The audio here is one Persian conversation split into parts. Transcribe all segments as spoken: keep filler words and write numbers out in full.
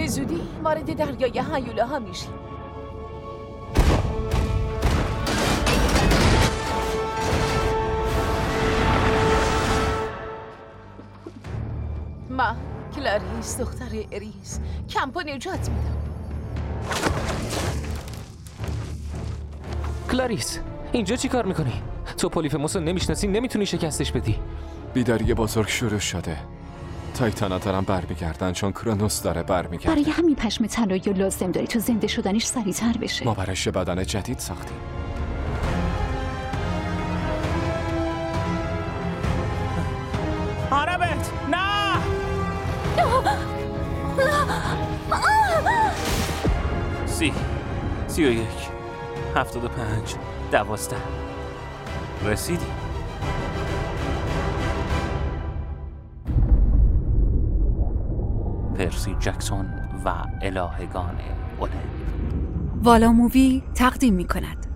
به زودی وارد دریای هیوله ها میشیم. من کلاریس دختر اریس کمپو نجات میدم. کلاریس اینجا چی کار میکنی؟ تو پولیفموس رو نمیشناسی، نمیتونی شکستش بدی. بیداری بزرگ شروع شده. تایتانا دارن برمیگردن چون کرونوس داره برمیگرده. برای همین پشم طلایی لازم داری تو زنده شدنش سریعتر بشه. ما براش بدن جدید ساختیم. آرابت نه! سی سی و یک هفتاد و پنج دوازده رسیدی. پرسی جکسون و الهگان اولمپ. والا مووی تقدیم می کند.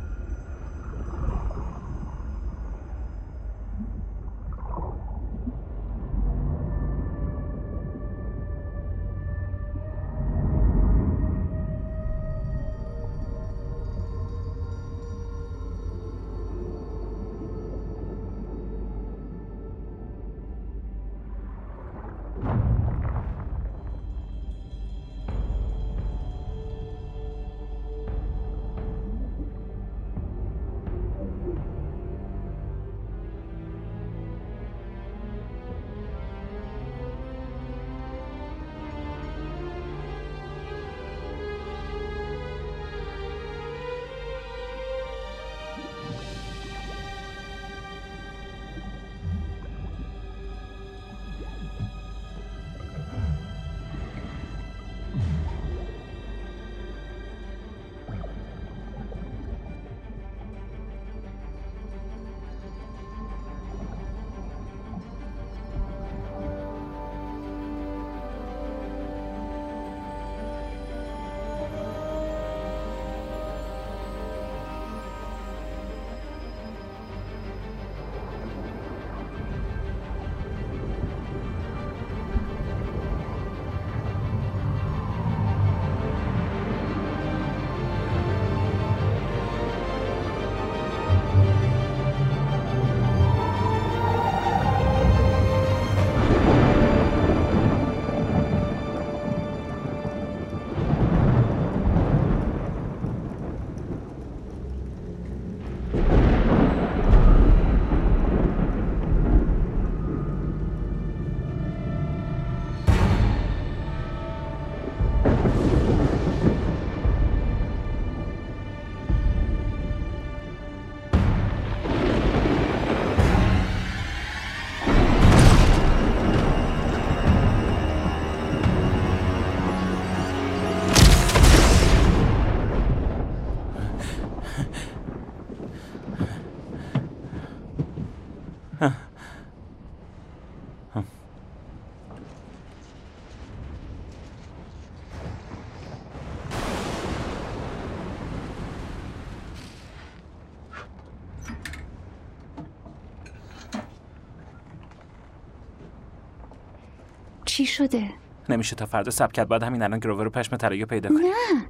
چی شده؟ نمیشه تا فردا صبر کرد. بعد همین الان گروور و پشم طلایی پیدا کنیم. نه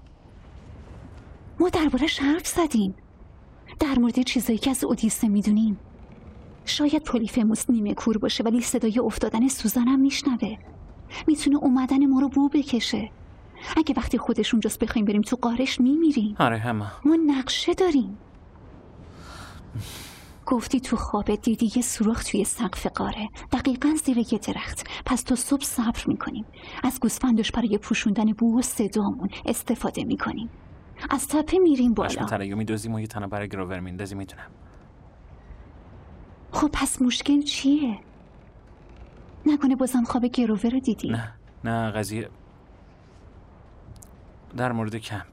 ما درباره‌اش حرف زدیم، در مورد چیزایی که از اودیسه میدونیم. شاید پولیفموس نیمه کور باشه ولی صدای افتادن سوزانم میشنوه. میتونه اومدن ما رو بو بکشه. اگه وقتی خودش اونجاست بخوایم بریم تو قارش میمیریم. آره همه ما نقشه داریم. گفتی تو خوابت دیدی یه سوراخ توی سقف قاره، دقیقاً زیر یه درخت. پس تا صبح صبر میکنیم، از گوسفندش برای پوشوندن بو و صدامون استفاده میکنیم. از تپه میریم بالا. پشم طلایی میدوزیم و یه تنه برای گروور میندازیم. میتونم. خب پس مشکل چیه؟ نکنه بازم خواب گروور رو دیدی؟ نه نه قضیه در مورد کمپه.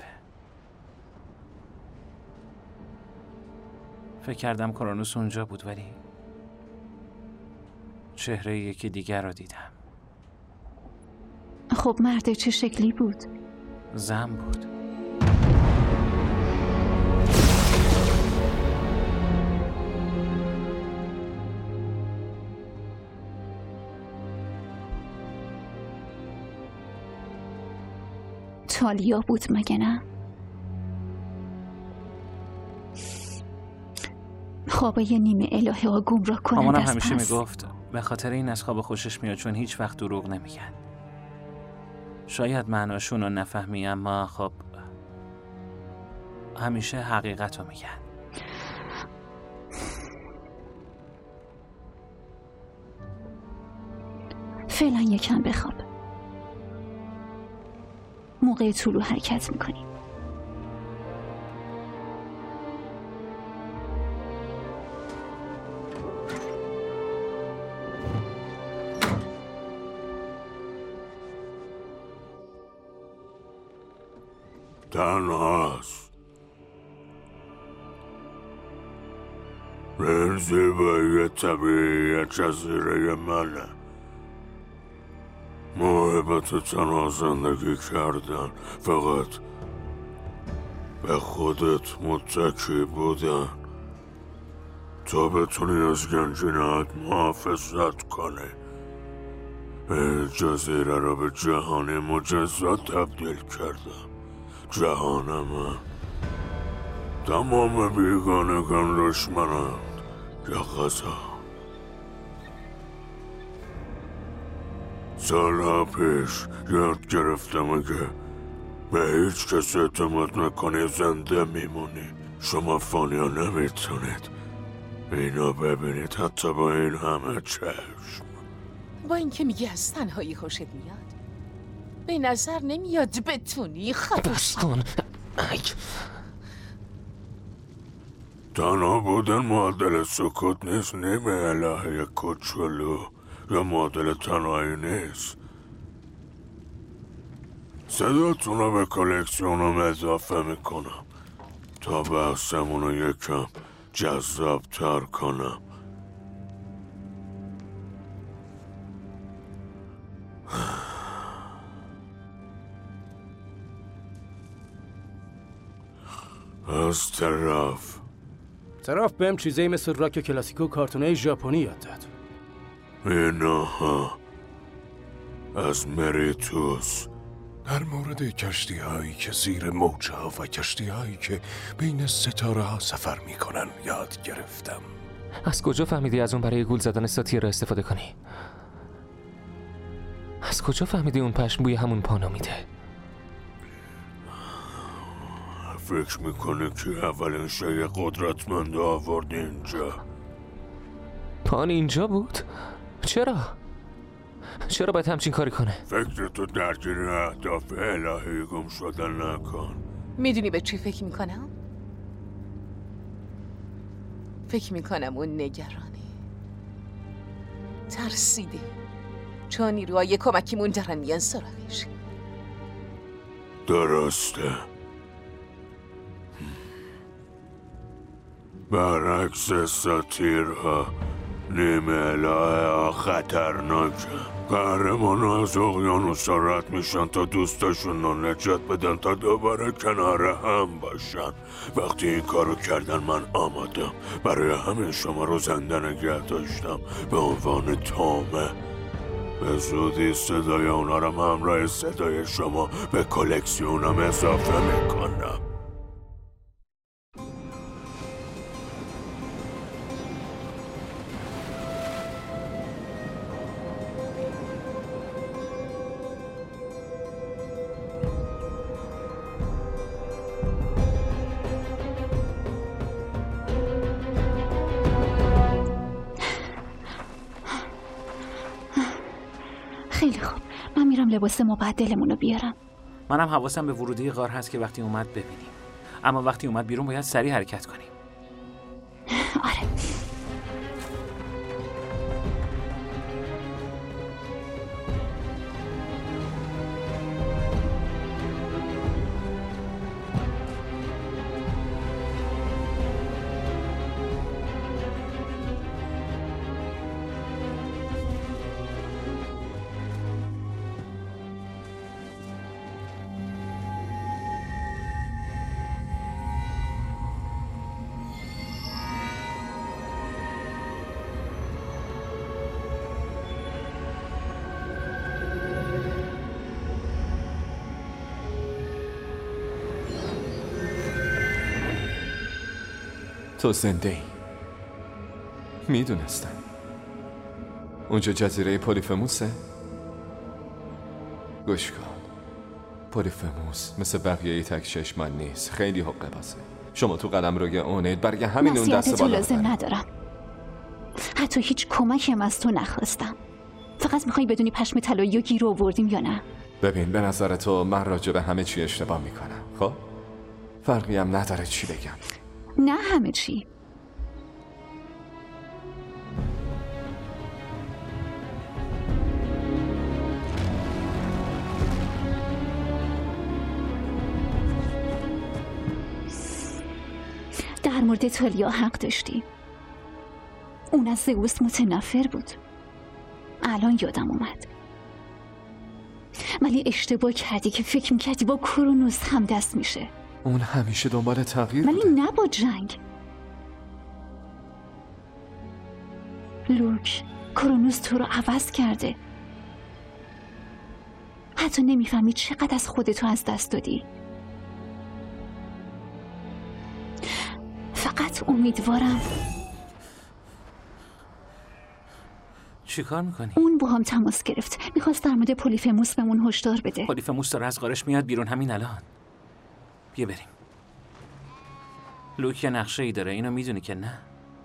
فکر کردم کرونوس اونجا بود ولی چهره یکی دیگر رو دیدم. خب مرد چه شکلی بود؟ زن بود. تالیا بود مگه نه؟ خوابای نیمه الهه ها گمراه کنند مامانم از همیشه پس. میگفت به خاطر این از خواب خوشش میاد چون هیچ وقت دروغ نمیگن. شاید معناشون رو نفهمی اما خب همیشه حقیقت رو میگن. فعلا یکم بخواب. موقع طلوع حرکت میکنیم. تنهاست. این زیبایی طبیعی جزیره منه. محبت تنها زندگی کردن، فقط به خودت متکی بودن تا بتونی از گنجینه‌ات محافظت کنی. این جزیره رو به جهان مجزا تبدیل کردم. جهان من. تمام بیگانگان دشمنند یا غذا. سالها پیش یاد گرفتم اگه به هیچ کس اعتماد نکنی زنده میمونی. شما فانیا نمیتونید اینو ببینید، حتی با این همه چشم. با اینکه میگی از تنهایی خوشت میاد، به نظر نمیاد بتونی خفش. بس کن. ای. تنها بودن معادل سکوت نیست. نیمه الهه کوچولو یا معادل تنهایی نیست. صداتون رو به کلکسیونم اضافه میکنم تا بحثمون رو یکم جذاب تر کنم. از طرف طرف بهم چیزایی مثل راک کلاسیکو کارتونای ژاپنی یاد داد. اینها از مریتوس. در مورد کشتی هایی که زیر موج ها و کشتی هایی که بین ستاره ها سفر می کنن یاد گرفتم. از کجا فهمیدی از اون برای گول زدن ساتیر را استفاده کنی؟ از کجا فهمیدی اون پشم بوی همون پانا میده؟ فکر میکنه که اولین شای قدرتمند آورد اینجا. پان اینجا بود؟ چرا؟ چرا باید همچین کاری کنه؟ فکر تو درگیر اهداف الهی گم شدن نکن. میدونی به چی فکر میکنم؟ فکر میکنم اون نگرانه، ترسیده، چون نیروهای کمکیمون دارن میان سراغش. درسته. برعکس ساتیرها، نیمه الهه ها خطرناکه. قهرمان ها از اقیانوس رد میشن تا دوستاشون رو نجات بدن تا دوباره کنار هم باشن. وقتی این کارو کردن من آمادم. برای همین شما رو زنده نگه داشتم به عنوان تامه. به زودی صدای اونا رو همراه صدای شما به کلکسیونم اضافه میکنم. خیلی خوب، من میرم لباس مبدلمون رو بیارم. منم حواسم به ورودی غار هست که وقتی اومد ببینیم، اما وقتی اومد بیرون باید سریع حرکت کنیم. آره. تو زنده ای. میدونستم. اونجا جزیره پولیفموسه؟ گوش کن. پولیفموس مثل بقیه تک چشمان نیست. خیلی حقه بازه. شما تو قلم روی اونید برای همین اون دست بالا لازم ندارم. حتی هیچ کمکی هم از تو نخواستم. فقط میخوای بدونی پشم طلایی رو گیر آوردیم یا نه؟ ببین به نظر تو من راجع به همه چی اشتباه میکنم. خب فرقی هم نداره چی بگم. نه همه چی. در مورد تالیا حق داشتی. اون از زئوس متنفر بود. الان یادم اومد. ولی اشتباه کردی که فکر میکردی با کرونوس هم دست میشه. اون همیشه دنبال تغییر ولی بوده. نه با جنگ. لوک، کرونوس تو رو عوض کرده. حتی نمیفهمی چقدر از خودتو از دست دادی. فقط امیدوارم. چی کار میکنی؟ اون با هم تماس گرفت. میخواست در مورد پولیفموس بهمون هشدار بده. پولیفموس داره از غارش میاد بیرون همین الان. بیا بریم. لوک یه نقشه ای داره. اینو میدونی که نه؟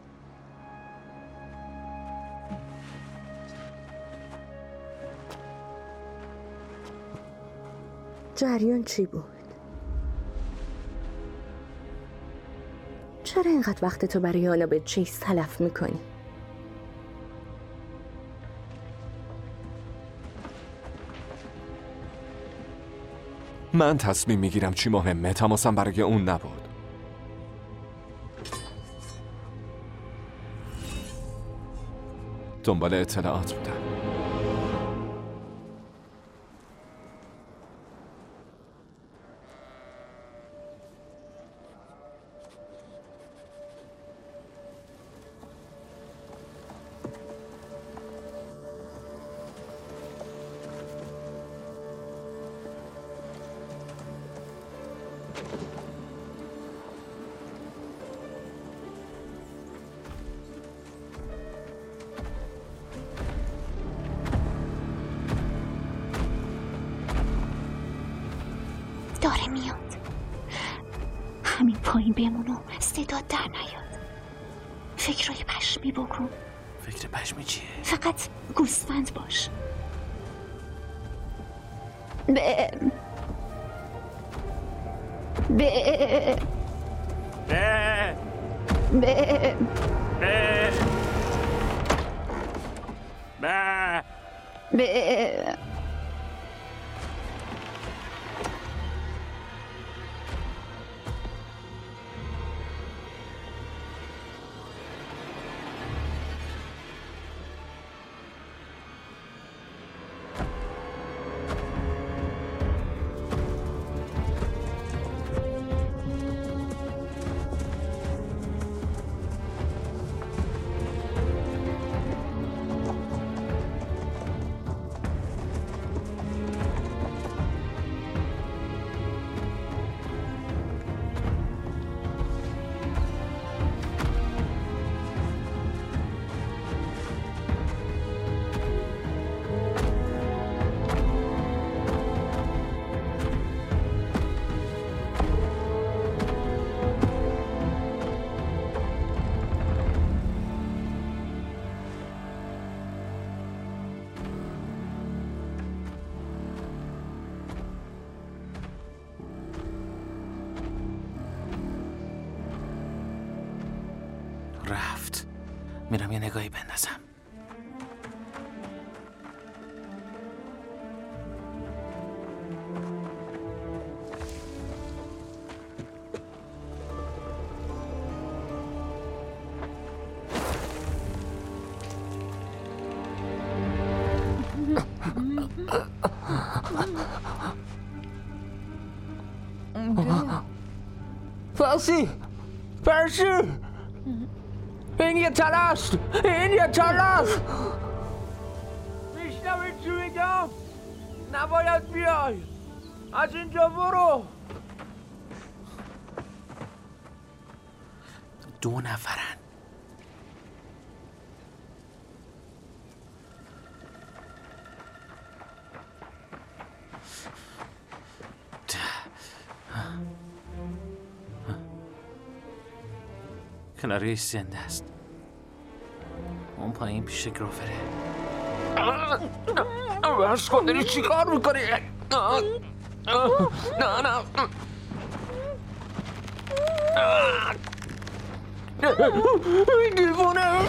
جریان چی بود؟ چرا اینقدر وقت تو برای آنابت چیز تلف میکنی؟ من تصمیم میگیرم چی مهمه. تماسم برای اون نبود. دنبال اطلاعات بودم. داره میاد. همین پایین بمونو. صدا در نیاد. فکرای پشمی بکن. فکر پشمی چیه؟ فقط گوسفند باش. به به به به به به به رفت. میرم یه نگاهی بندازم. فرسی! فرسی! این یه تلاست! این یه تلاست! میشنوید چی میگم؟ نباید بیای! از اینجا برو! دو نفرن. کلاریس زنده است. اون پایین پیش گروفره. بس کن، داری چی کار میکنی؟ نه نه دیوانه.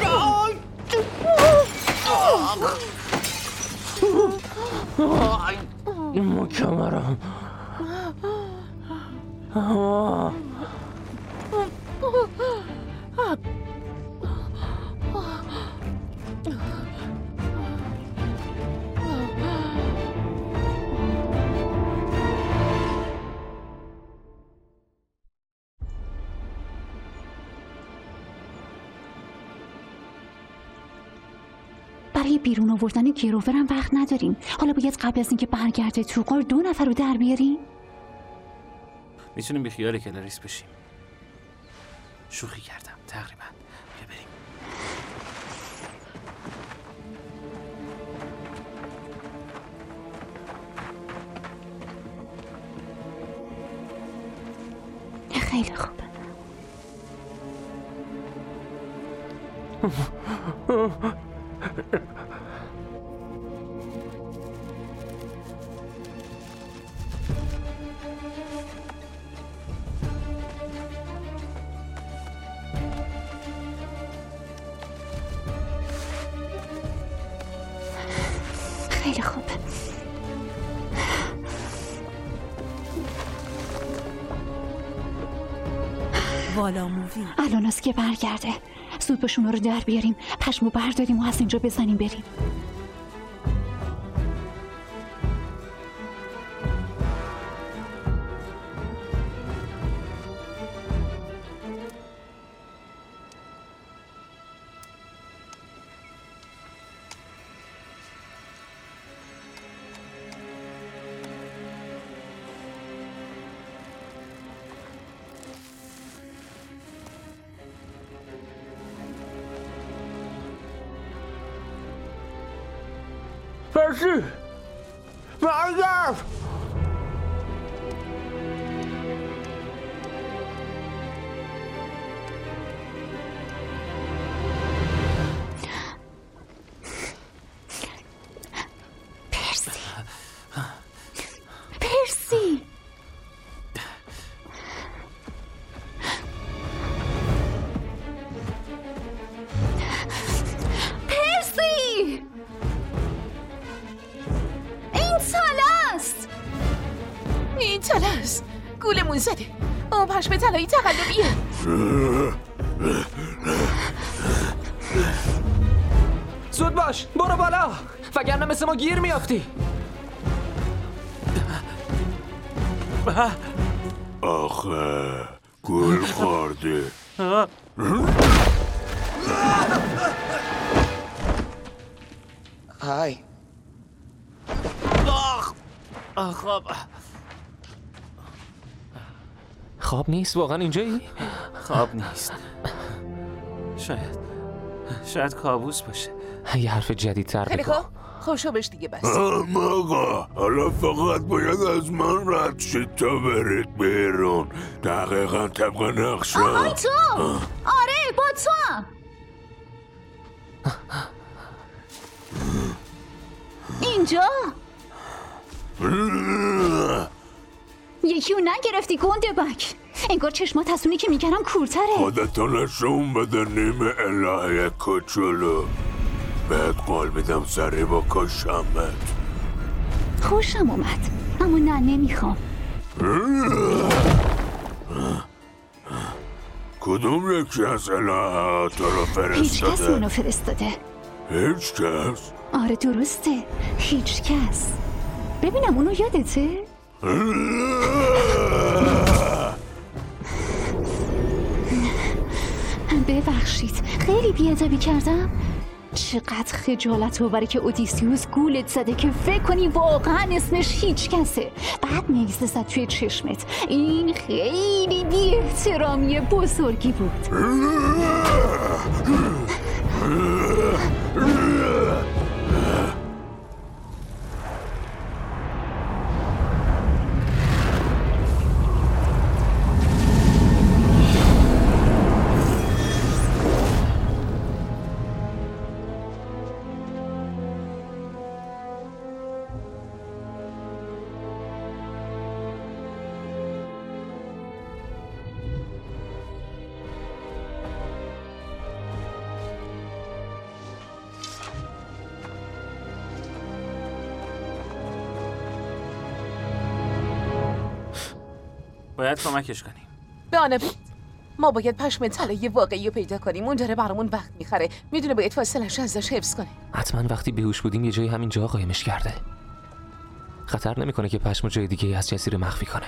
ما کمرم. برای بیرون آوردن گروورم وقت نداریم. حالا باید قبل از اینکه برگرده تو غار دو نفر رو در بیاریم. میتونیم بیخیال کلاریس بشیم. شوخی کردم تقریبا. بیا بریم. خیلی خوب. خیلی خوب. والا مووی. الان است که برگرده. زود به شما رو در بیاریم، پشمو برداریم و از اینجا بزنیم بریم. پرسی برگرد. پرسی پرسی پرسی این تلاس گولمون زده. اون پشم طلایی تقلبیه. زود باش، برو بالا وگرنه مثل ما گیر میافتی. آخه گل خورده. های خواب خواب نیست واقعا اینجایی؟ خواب نیست. شاید شاید کابوس باشه. یه حرف جدیدتر خیلی بگو. خوب خوشو بش دیگه بس. آقا حالا فقط باید از من رد شید تا برید بیرون. دقیقا طبق نقشه. آهای تو آره با تو اینجا یکی اون نگرفتی گنده بک. انگار چشمات از اونی که میگرم کورتره. خودتو نشون بده نیم الهه کوچولو. بهت قول میدم سری با کشمت. خوشم اومد اما نه نمیخوام. کدوم یکی از الهه تو رو فرستاده؟ هیچ کس منو فرستاده. هیچ کس؟ آره درسته هیچ کس. ببینم اونو یادته؟ ببخشید خیلی بی‌ادبی کردم. چقدر خجالت آوره که اودیسیوس گولت زده که فکر کنی واقعا اسمش هیچ کسه. بعد نیزه زد توی چشمت. این خیلی بی احترامی بزرگی بود. باید کمکش کنیم. به آنابت، ما باید پشم طلایی واقعی رو پیدا کنیم. اون داره برامون وقت میخره. میدونه باید فاصلش ازش حفظ کنه. حتما وقتی بیهوش بودیم یه جایی همین جا قایمش کرده. خطر نمیکنه که پشم جای دیگه از جزیره مخفی کنه.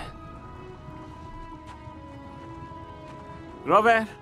روبر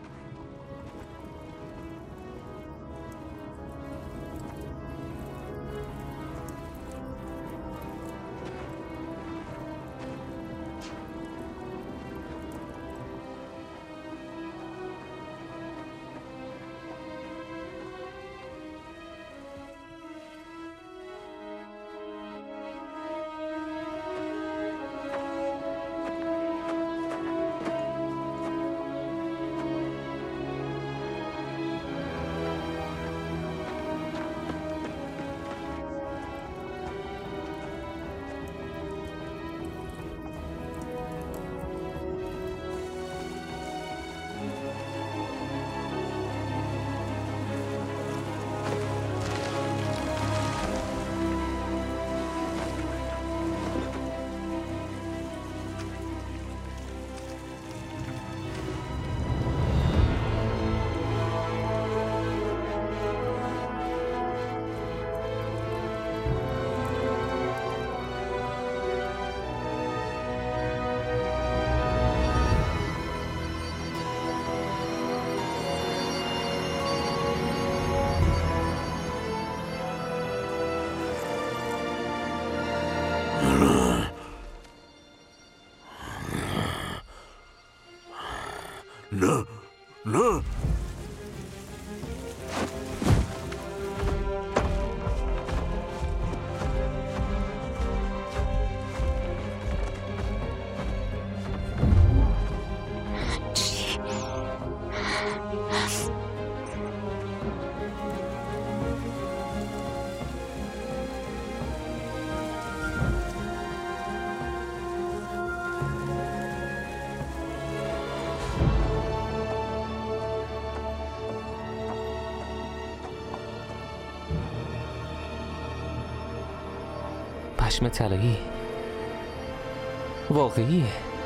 نه نه پشم طلایی واقعیه.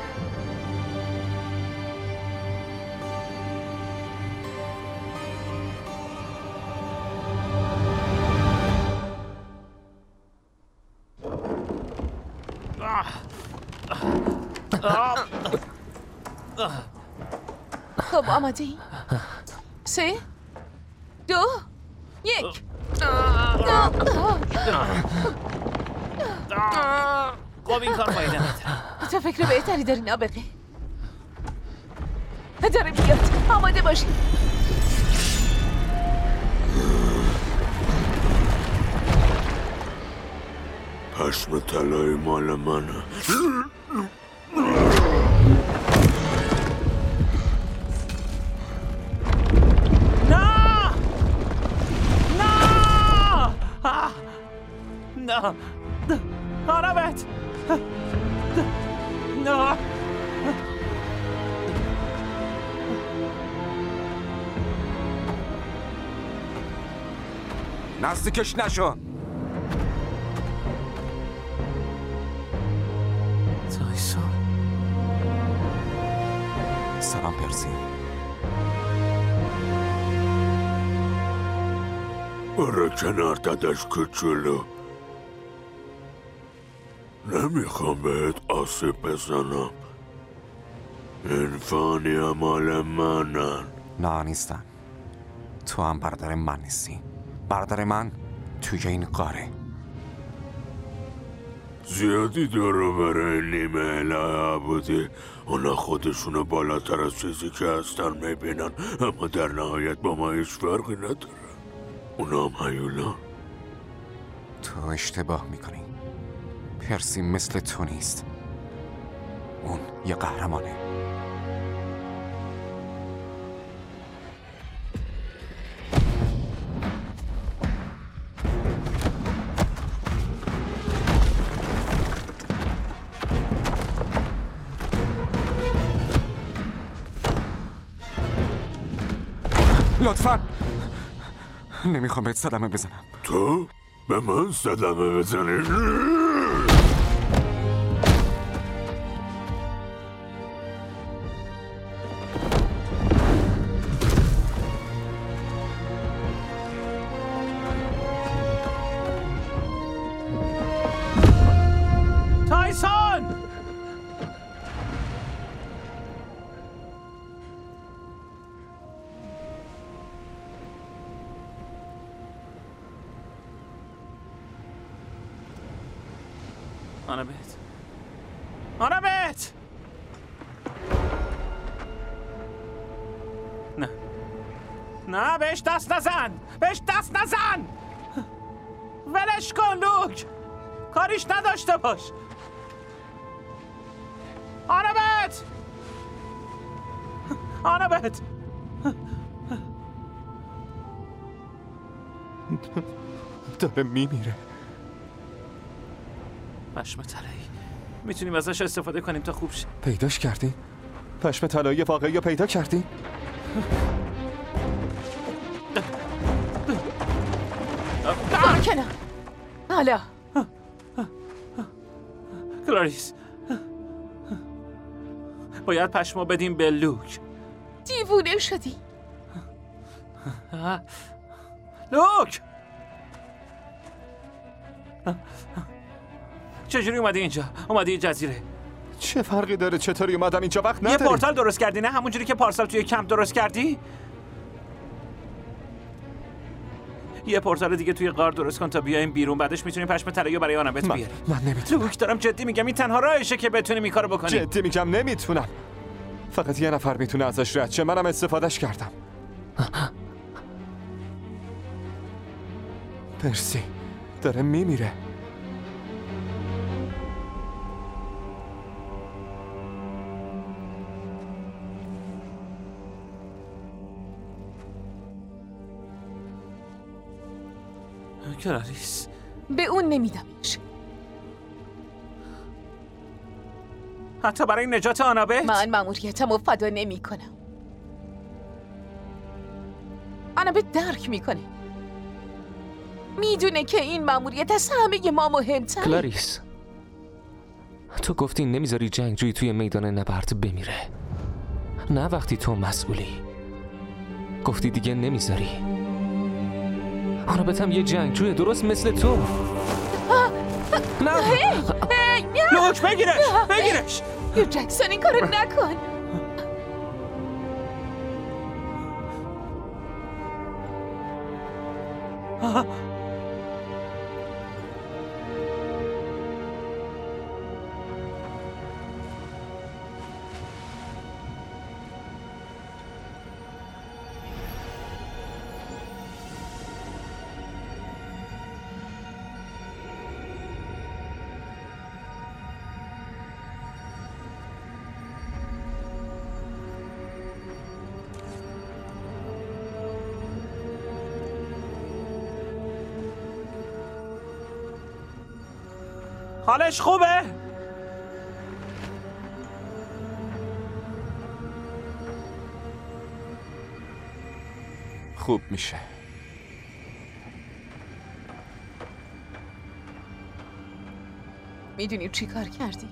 خب آماده ای؟ سه دو یک. خب این کار فایده نداره. تو فکر بهتری داری نابغه؟ داره بیاد. آماده باشی. پشم طلایی مال منه. نه نه نه آنابت نه نزدیکش نشو. تایسون سلام پرسی. برو کنار داداش کوچولو. نمیخوام بهت آسیب بزنم. این فانی مال منن. نه نیستن. تو هم برادر من نیستی. برادر من توی این قاره. زیادی داره برای نیمه الهه بوده. اونا خودشونو بالاتر از چیزی که هستن میبینن، اما در نهایت با ما هیچ فرقی نداره. اونا هم هیولا. تو اشتباه میکنی. پرسی مثل تو نیست. اون یه قهرمانه. لطفاً نمیخوام بهت صدمه بزنم. تو؟ به من صدمه بزنی؟ تایسون! آنابت آنابت نه نه بهش دست نزن بهش دست نزن ولش کن لوک کاریش نداشته باش آنابت آنابت داره میمیره. پشم طلایی میتونیم ازش استفاده کنیم تا خوب شه. پیداش کردی؟ پشم طلایی واقعی رو پیدا کردی؟ برو کنار. حالا کلاریس باید پشمو بدیم به لوک. دیوونه شدی. لوک چجوری اومدی اینجا؟ اومدی این جزیره؟ چه فرقی داره چطوری اومدم اینجا؟ وقت نداری. یه پورتال درست کردی نه؟ همونجوری که پارسال توی کمپ درست کردی؟ یه پورتال دیگه توی غار درست کن تا بیایم بیرون، بعدش میتونیم پشم طلایی برای آنابت بیاریم. من نمیتونم. لوک دارم جدی میگم، این تنها راهشه که بتونیم این کارو بکنیم. جدی میگم نمیتونم. فقط یه نفر میتونه ازش رد شه، منم استفادهش کردم. پرسی داره میمیره. کلاریس به اون نمیدمش. حتی برای نجات آنابت؟ من مأموریتم رو فدا نمی کنم. آنابت درک میکنه، میدونه که این مأموریت از همه ما مهمتره. کلاریس تو گفتی نمیذاری جنگجویی توی میدان نبرد بمیره، نه وقتی تو مسئولی. گفتی دیگه نمیذاری. آنابت هم یه جنگجویه درست مثل تو. نه لوک بگیرش بگیرش. یو جکسون این کارو نکن. حالش خوبه؟ خوب میشه. میدونی چی کار کردی؟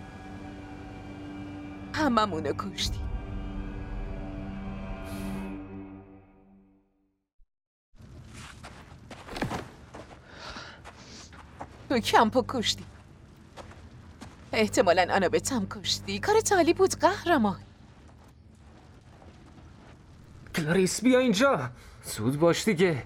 هممونو کشتی. تو کمپو کشتی. احتمالاً آنابت هم کشتی. کار تالی بود قهرمان. کلاریس بیا اینجا، زود باش دیگه.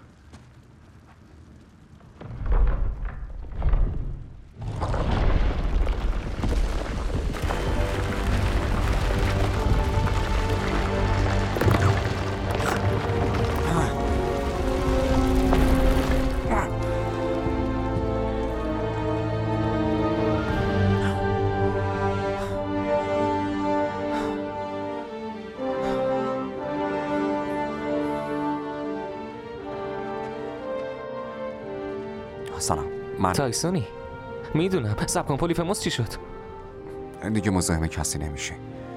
سلام، من تایسونی. میدونم. صبر کن، پولیفموس چی شد؟ دیگه مزاحم کسی نمیشه.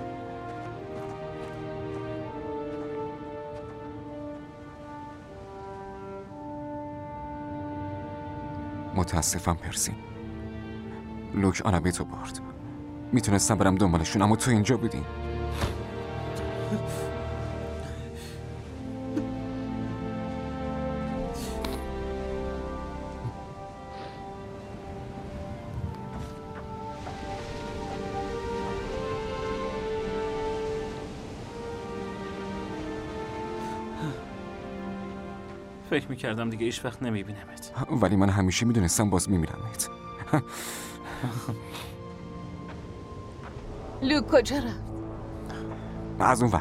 متاسفم پرسی. لوک آنابیتو برد. میتونستم برم دنبالشون اما تو اینجا بودی. فکر میکردم دیگه هیچ وقت نمیبینمت، ولی من همیشه میدونستم باز میمیرمت. لوک کجا رفت؟ از اون ور.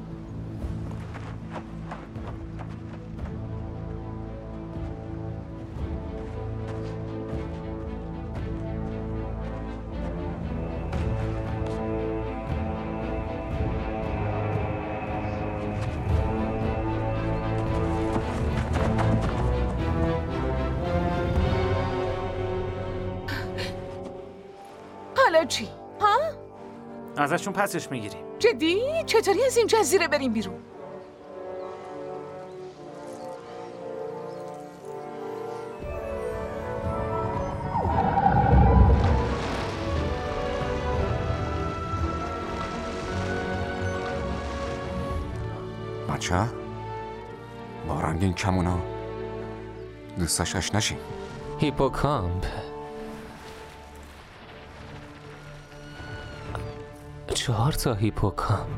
حالا چی؟ ها؟ ازشون پسش میگیریم. جدی؟ چطوری از این جزیره بریم بیرون؟ بچه با رنگ این کمونا دوستاش آشنا شیم. هیپوکامپ. چهار تا هیپوکامپ.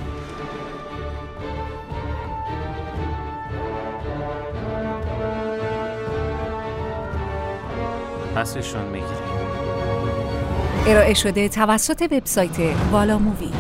پسشون میگیریم. ارائه شده توسط وبسایت والا مووی.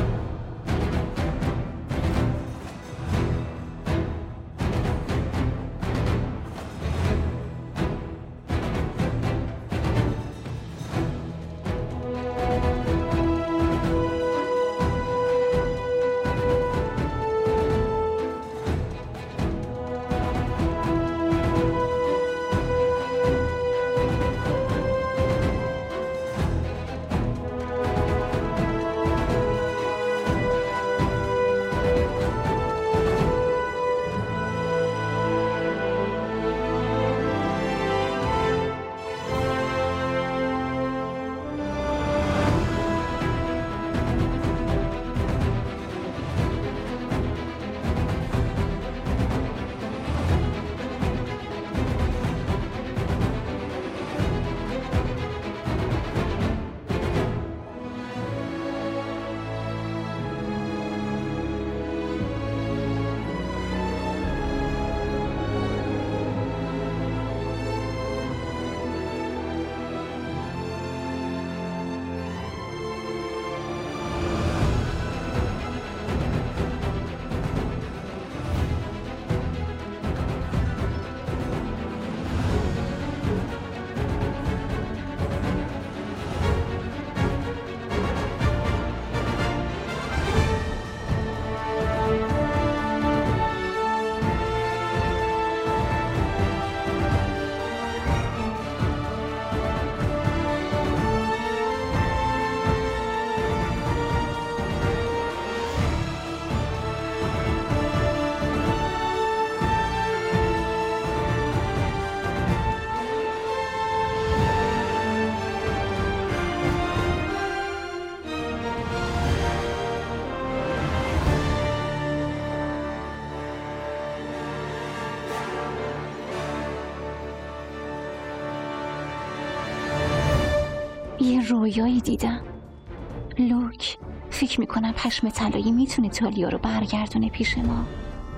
یه رویایی دیدم. لوک، فکر میکنم پشم طلایی میتونه تالیا رو برگردونه پیش ما.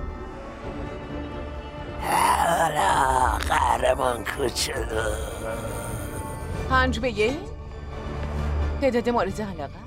حالا قهرمان کوچولو. پنج به یک تعداد مورد علاقه